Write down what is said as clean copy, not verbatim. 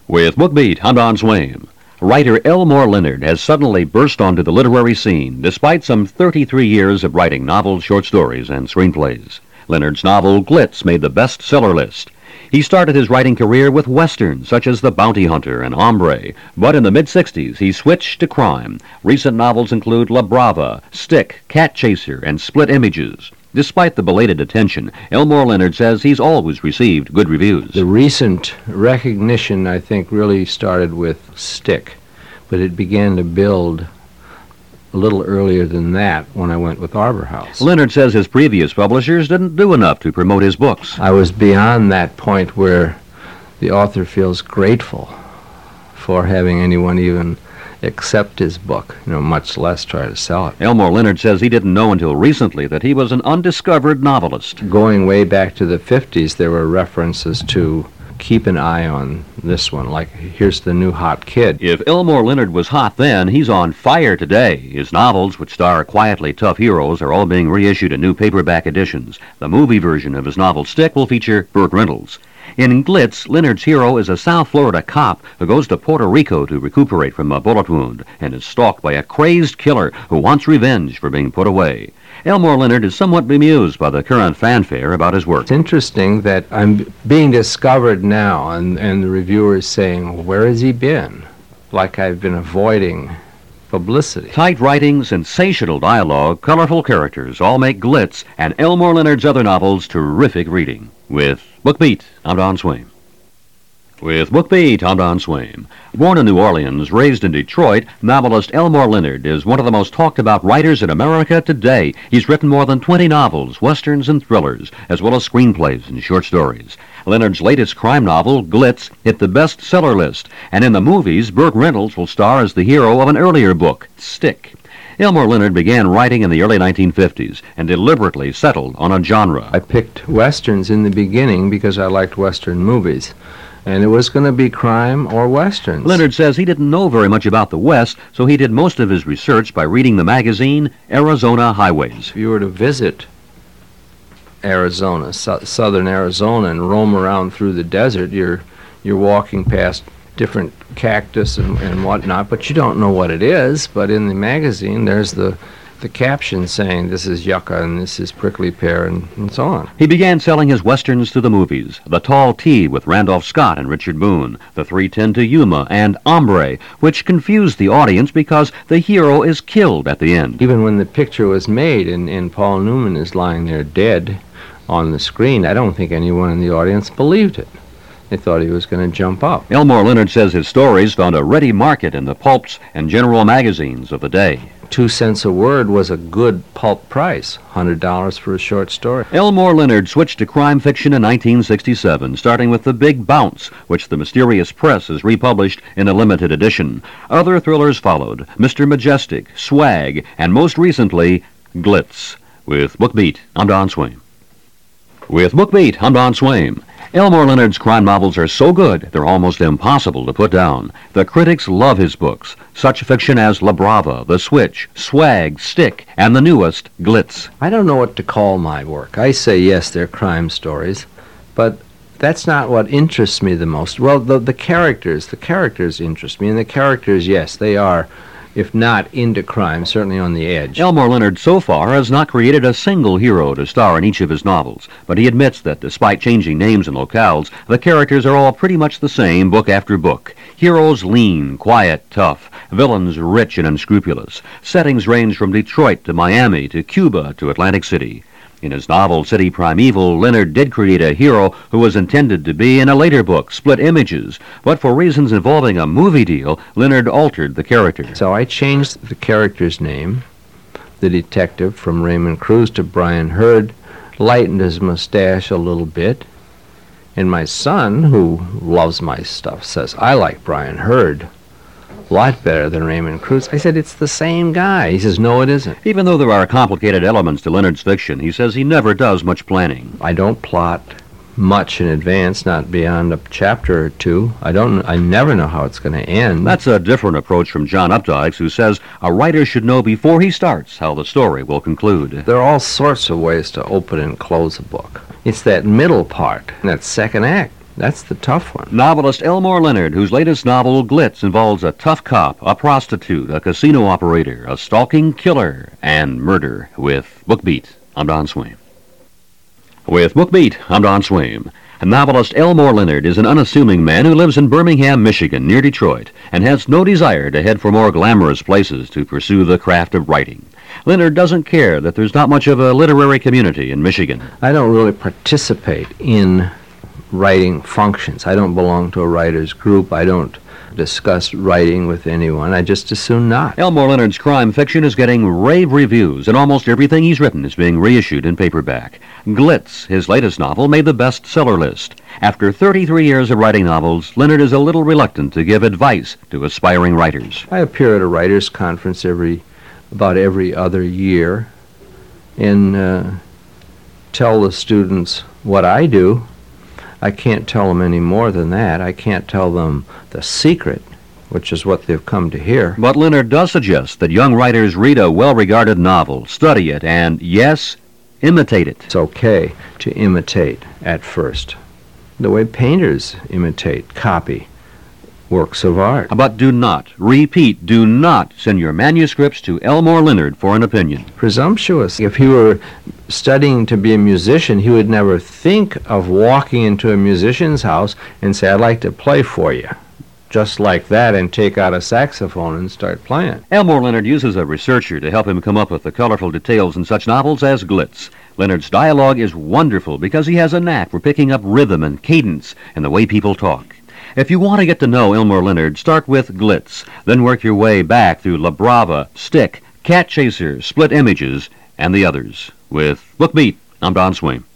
With BookBeat, I'm Don Swaim. Writer Elmore Leonard has suddenly burst onto the literary scene despite some 33 years of writing novels, short stories, and screenplays. Leonard's novel Glitz made the bestseller list. He started his writing career with westerns such as The Bounty Hunter and Hombre, but in the mid-60s he switched to crime. Recent novels include La Brava, Stick, Cat Chaser, and Split Images. Despite the belated attention, Elmore Leonard says he's always received good reviews. The recent recognition, I think, really started with Stick, but it began to build a little earlier than that when I went with Arbor House. Leonard says his previous publishers didn't do enough to promote his books. I was beyond that point where the author feels grateful for having anyone even accept his book, much less try to sell it. Elmore Leonard says he didn't know until recently that he was an undiscovered novelist. Going way back to the 50s, there were references to keep an eye on this one, like here's the new hot kid. If Elmore Leonard was hot then, he's on fire today. His novels, which star quietly tough heroes, are all being reissued in new paperback editions. The movie version of his novel Stick will feature Burt Reynolds. In Glitz, Leonard's hero is a South Florida cop who goes to Puerto Rico to recuperate from a bullet wound and is stalked by a crazed killer who wants revenge for being put away. Elmore Leonard is somewhat bemused by the current fanfare about his work. It's interesting that I'm being discovered now, and the reviewers saying, where has he been? Like I've been avoiding publicity. Tight writing, sensational dialogue, colorful characters all make Glitz and Elmore Leonard's other novels terrific reading. With BookBeat, I'm Don Swaim. With BookBeat, I'm Don Swaim. Born in New Orleans, raised in Detroit, novelist Elmore Leonard is one of the most talked-about writers in America today. He's written more than 20 novels, westerns, and thrillers, as well as screenplays and short stories. Leonard's latest crime novel, Glitz, hit the bestseller list, and in the movies, Burt Reynolds will star as the hero of an earlier book, Stick. Elmore Leonard began writing in the early 1950s and deliberately settled on a genre. I picked westerns in the beginning because I liked western movies, and it was going to be crime or westerns. Leonard says he didn't know very much about the West, so he did most of his research by reading the magazine Arizona Highways. If you were to visit Arizona, southern Arizona, and roam around through the desert, you're walking past different cactus and whatnot, but you don't know what it is. But in the magazine, there's the caption saying this is yucca and this is prickly pear and so on. He began selling his westerns to the movies, The Tall T with Randolph Scott and Richard Boone, The 3:10 to Yuma, and Hombre, which confused the audience because the hero is killed at the end. Even when the picture was made and Paul Newman is lying there dead on the screen, I don't think anyone in the audience believed it. They thought he was going to jump up. Elmore Leonard says his stories found a ready market in the pulps and general magazines of the day. 2 cents a word was a good pulp price, $100 for a short story. Elmore Leonard switched to crime fiction in 1967, starting with The Big Bounce, which the Mysterious Press has republished in a limited edition. Other thrillers followed, Mr. Majestic, Swag, and most recently, Glitz. With BookBeat, I'm Don Swaim. With BookBeat, I'm Don Swaim. Elmore Leonard's crime novels are so good, they're almost impossible to put down. The critics love his books, such fiction as La Brava, The Switch, Swag, Stick, and the newest, Glitz. I don't know what to call my work. I say, yes, they're crime stories, but that's not what interests me the most. Well, the characters interest me, and the characters, yes, they are, if not into crime, certainly on the edge. Elmore Leonard so far has not created a single hero to star in each of his novels, but he admits that despite changing names and locales, the characters are all pretty much the same book after book. Heroes lean, quiet, tough. Villains rich and unscrupulous. Settings range from Detroit to Miami to Cuba to Atlantic City. In his novel City Primeval, Leonard did create a hero who was intended to be in a later book, Split Images, but for reasons involving a movie deal, Leonard altered the character. So I changed the character's name, the detective, from Raymond Cruz to Brian Hurd, lightened his mustache a little bit, and my son, who loves my stuff, says, I like Brian Hurd a lot better than Raymond Cruz. I said, it's the same guy. He says, no, it isn't. Even though there are complicated elements to Leonard's fiction, he says he never does much planning. I don't plot much in advance, not beyond a chapter or two. I never know how it's going to end. That's a different approach from John Updikes, who says a writer should know before he starts how the story will conclude. There are all sorts of ways to open and close a book. It's that middle part, that second act, That's the tough one. Novelist Elmore Leonard, whose latest novel, Glitz, involves a tough cop, a prostitute, a casino operator, a stalking killer, and murder. With BookBeat, I'm Don Swaim. With BookBeat, I'm Don Swaim. Novelist Elmore Leonard is an unassuming man who lives in Birmingham, Michigan, near Detroit, and has no desire to head for more glamorous places to pursue the craft of writing. Leonard doesn't care that there's not much of a literary community in Michigan. I don't really participate in writing functions. I don't belong to a writer's group. I don't discuss writing with anyone. I just as soon not. Elmore Leonard's crime fiction is getting rave reviews, and almost everything he's written is being reissued in paperback. Glitz, his latest novel, made the bestseller list. After 33 years of writing novels, Leonard is a little reluctant to give advice to aspiring writers. I appear at a writers' conference about every other year and tell the students what I do. I can't tell them any more than that. I can't tell them the secret, which is what they've come to hear. But Leonard does suggest that young writers read a well-regarded novel, study it, and, yes, imitate it. It's okay to imitate at first, the way painters imitate, copy works of art. But do not send your manuscripts to Elmore Leonard for an opinion. Presumptuous. If he were studying to be a musician, he would never think of walking into a musician's house and say, "I'd like to play for you." Just like that, and take out a saxophone and start playing. Elmore Leonard uses a researcher to help him come up with the colorful details in such novels as Glitz. Leonard's dialogue is wonderful because he has a knack for picking up rhythm and cadence in the way people talk. If you want to get to know Elmore Leonard, start with Glitz, then work your way back through La Brava, Stick, Cat Chaser, Split Images, and the others. With BookBeat, I'm Don Swaim.